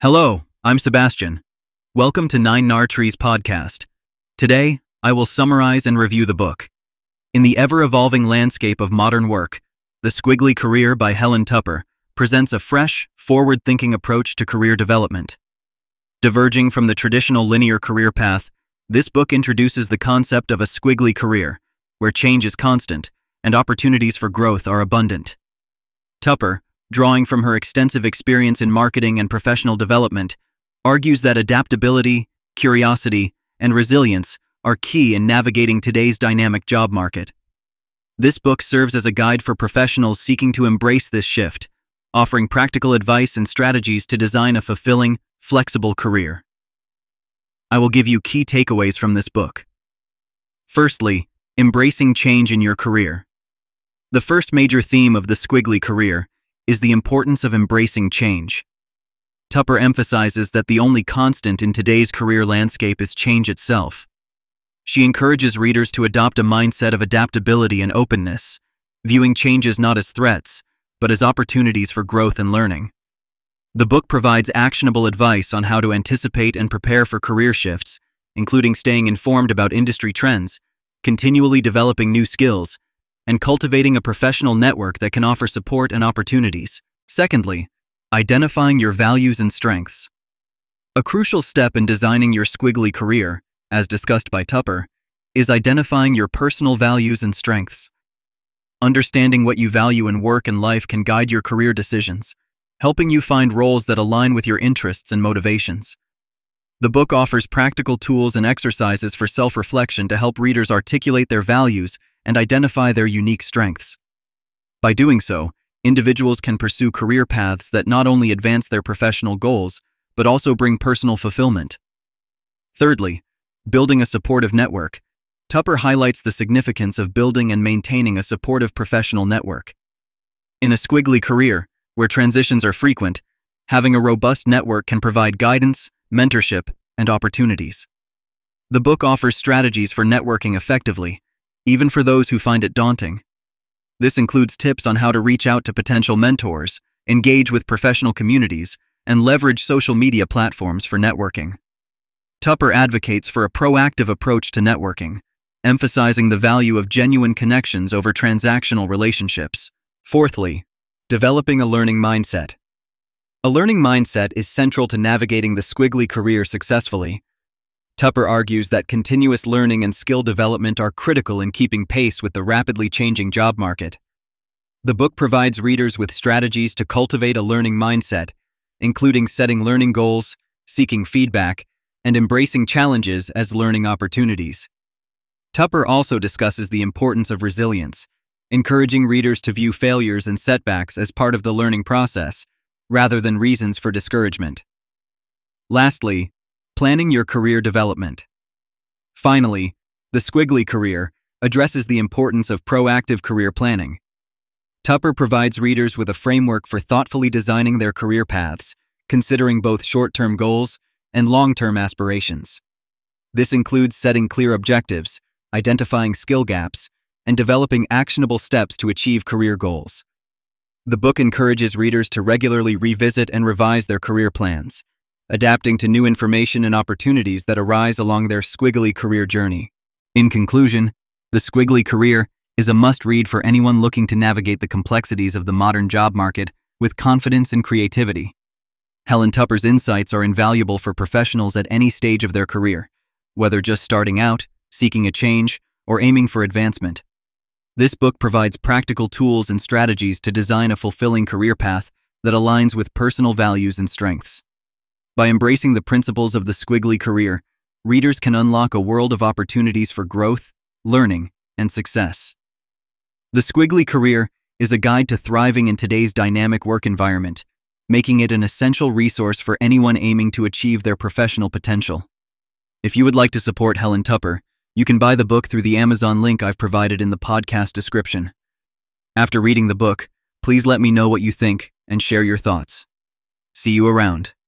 Hello, I'm Sebastian. Welcome to Nine Nar Trees podcast. Today, I will summarize and review the book. In the ever-evolving landscape of modern work, The Squiggly Career by Helen Tupper presents a fresh, forward-thinking approach to career development. Diverging from the traditional linear career path, this book introduces the concept of a squiggly career, where change is constant and opportunities for growth are abundant. Tupper, drawing from her extensive experience in marketing and professional development, argues that adaptability, curiosity, and resilience are key in navigating today's dynamic job market. This book serves as a guide for professionals seeking to embrace this shift, offering practical advice and strategies to design a fulfilling, flexible career. I will give you key takeaways from this book. Firstly, embracing change in your career. The first major theme of The Squiggly Career is the importance of embracing change. Tupper emphasizes that the only constant in today's career landscape is change itself. She encourages readers to adopt a mindset of adaptability and openness, viewing changes not as threats, but as opportunities for growth and learning. The book provides actionable advice on how to anticipate and prepare for career shifts, including staying informed about industry trends, continually developing new skills, and cultivating a professional network that can offer support and opportunities. Secondly, identifying your values and strengths. A crucial step in designing your squiggly career, as discussed by Tupper, is identifying your personal values and strengths. Understanding what you value in work and life can guide your career decisions, helping you find roles that align with your interests and motivations. The book offers practical tools and exercises for self-reflection to help readers articulate their values and identify their unique strengths. By doing so, individuals can pursue career paths that not only advance their professional goals, but also bring personal fulfillment. Thirdly, building a supportive network. Tupper highlights the significance of building and maintaining a supportive professional network. In a squiggly career, where transitions are frequent, having a robust network can provide guidance, mentorship, and opportunities. The book offers strategies for networking effectively, even for those who find it daunting. This includes tips on how to reach out to potential mentors, engage with professional communities, and leverage social media platforms for networking. Tupper advocates for a proactive approach to networking, emphasizing the value of genuine connections over transactional relationships. Fourthly, developing a learning mindset. A learning mindset is central to navigating the squiggly career successfully. Tupper argues that continuous learning and skill development are critical in keeping pace with the rapidly changing job market. The book provides readers with strategies to cultivate a learning mindset, including setting learning goals, seeking feedback, and embracing challenges as learning opportunities. Tupper also discusses the importance of resilience, encouraging readers to view failures and setbacks as part of the learning process, rather than reasons for discouragement. Lastly, planning your career development. Finally, The Squiggly Career addresses the importance of proactive career planning. Tupper provides readers with a framework for thoughtfully designing their career paths, considering both short-term goals and long-term aspirations. This includes setting clear objectives, identifying skill gaps, and developing actionable steps to achieve career goals. The book encourages readers to regularly revisit and revise their career plans, adapting to new information and opportunities that arise along their squiggly career journey. In conclusion, The Squiggly Career is a must-read for anyone looking to navigate the complexities of the modern job market with confidence and creativity. Helen Tupper's insights are invaluable for professionals at any stage of their career, whether just starting out, seeking a change, or aiming for advancement. This book provides practical tools and strategies to design a fulfilling career path that aligns with personal values and strengths. By embracing the principles of The Squiggly Career, readers can unlock a world of opportunities for growth, learning, and success. The Squiggly Career is a guide to thriving in today's dynamic work environment, making it an essential resource for anyone aiming to achieve their professional potential. If you would like to support Helen Tupper, you can buy the book through the Amazon link I've provided in the podcast description. After reading the book, please let me know what you think and share your thoughts. See you around.